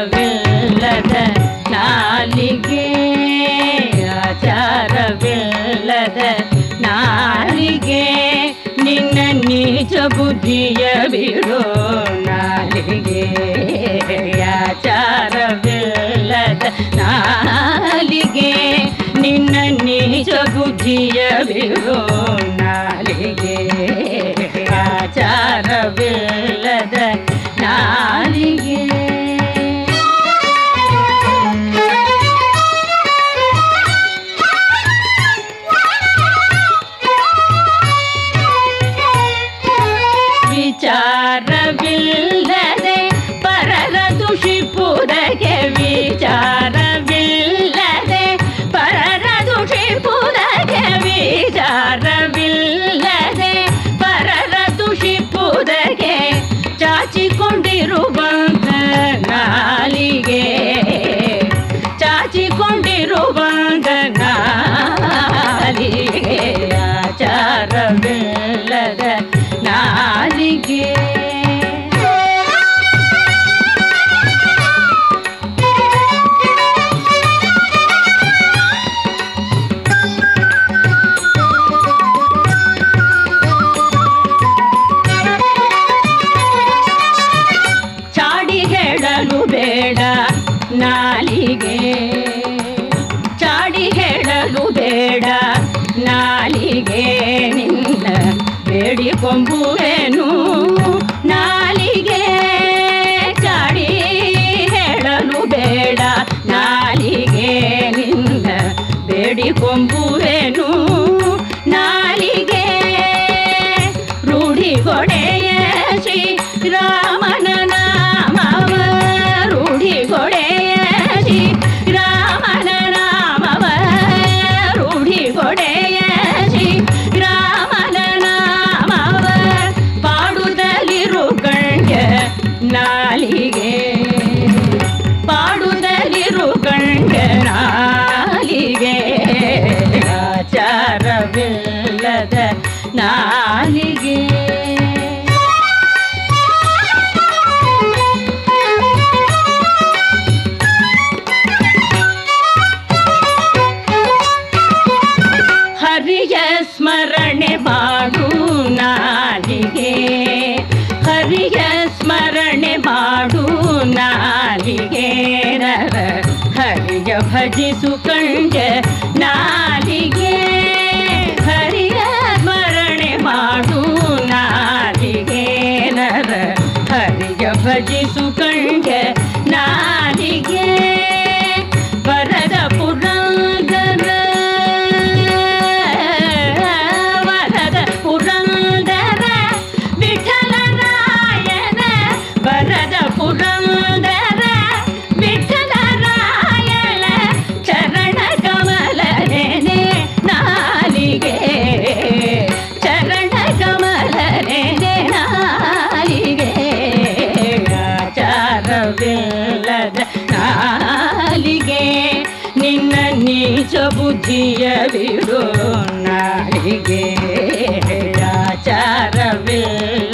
ಆಚಾರವಿಲ್ಲದ ನಾಲಿಗೆ ಆಚಾರವಿಲ್ಲದ ನಾಲಿಗೆ ನಿನ್ನ ನಿಜ ಬುದ್ಧಿಯ ಬಿಡೋ ನಾಲಿಗೆ ಆಚಾರವಿಲ್ಲದ ನಾಲಿಗೆ ನಿನ್ನ ನಿಜ ಬುದ್ಧಿಯ ಬಿಡೋ ನಾಲಿಗೆ ಆಚಾರವಿಲ್ಲದ ನಾಲಿಗೆ ವಿಚಾರವಿಲ್ಲದೆ ಪರರ ದೂಷಿಪುವುದಕ್ಕೆ ವಿಚಾರವಿಲ್ಲದೆ ಪರರ ದೂಷಿಪುವುದಕ್ಕೆ ವಿಚಾರವಿಲ್ಲದೆ ಪರರ ದೂಷಿಪುವುದಕ್ಕೆ ಚಾಚಿಕೊಂಡಿರುವಂತ ನಾಲಿಗೆ ಚಾಚಿಕೊಂಡಿರುವಂತ ನಾಲಿಗೆ ಆಚಾರವಿಲ್ಲದ ನಾಲಿಗೆ ಚಾಡಿ ಹೇಳಲು ಬೇಡ ನಾಲಿಗೆ ಚಾಡಿ ಹೇಳಲು ಬೇಡ ನಾಲಿಗೆ ನಿನ್ನ ಬೇಡಿಕೊಂಬುವೆನು ನಾಲಿಗೆ ಚಾಡಿ ಹೇಳಲು ಬೇಡ ನಾಲಿಗೆ ನಿನ್ನ ಬೇಡಿಕೊಂಬುವೆನು ನಾಲಿಗೆ ರೂಢಿಗೊಡೆಯ ಶ್ರೀರಾಮನ ನಾಮವ ರೂಢಿಗೊಡೆಯ ಶ್ರೀರಾಮನ ನಾಮವ ರೂಢಿಗೊಡೆಯ ಶ್ರೀರಾಮನ ನಾಮವ ಪಾಡುತ್ತಲಿರು ಗಂಡ ನಾಲಿಗೆ ಪಾಡುತ್ತಲಿರು ಗಂಡ ನಾಲಿಗೆ ಆಚಾರವಿಲ್ಲದ ನಾಲಿಗೆ ಹರಿಯ ಸ್ಮರಣೆ ಮಾಡು ನಾಲಿಗೆ ಹರಿಯ ಸ್ಮರಣೆ ಮಾಡು ನಾಲಿಗೆ ನರ ಹರಿಯ ಭಜಿಸು ಕಂಡ ನಾಲಿಗೆ ಹರಿಯ ಸ್ಮರಣೆ ಮಾಡು ನಾಲಿಗೆ ನರ ಹರಿಯ ಭಜಿಸು ಕಂಡ ನಾಲಿಗೆ ವರದ ಪುರಂದರ ವರದ ಪುರಂದರ ವಿಠಲರಾಯನ ವರದ ಪುರಂದರ ವಿಠಲರಾಯನ ಚರಣ ಕಮಲನೆ ನಾಲಿಗೆ ಚರಣ ಕಮಲನೆ ನಾಲಿಗೆ ಆಚಾರವಿಲ್ಲದ ನಾಲಿಗೆ ನಿನ್ನ ನೀಚ ಬುದ್ಧಿಯ ಬಿಡು ನಾಲಿಗೆ ಆಚಾರವಿಲ್ಲ